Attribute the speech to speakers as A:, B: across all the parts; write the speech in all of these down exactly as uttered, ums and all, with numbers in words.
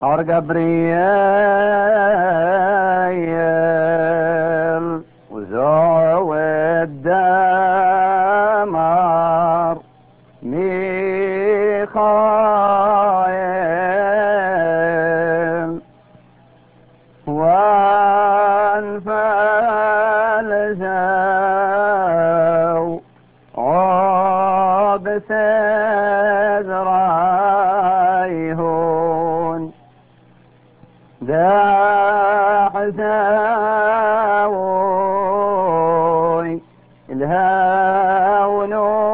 A: أرقبريال وزود دمار ميخايل وانفلزوا عقب سدرايهون داحزاوي الهاو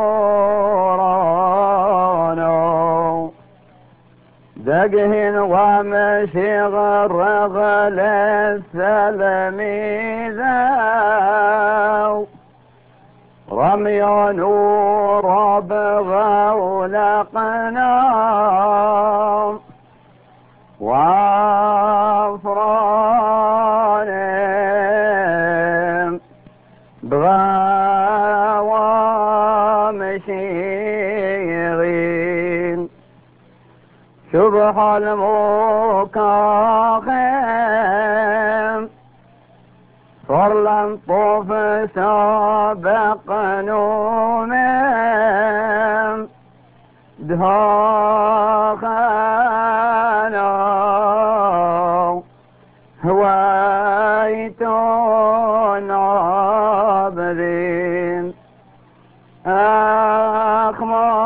A: نورانو دقهن ومشي غرغل السلمي ذاو رمي نور بغول قنام وافران بغاوى مشيغين شبح المكاخم فرلن طوف سابق نومم دهاخنا هوايتون عابدين أخمار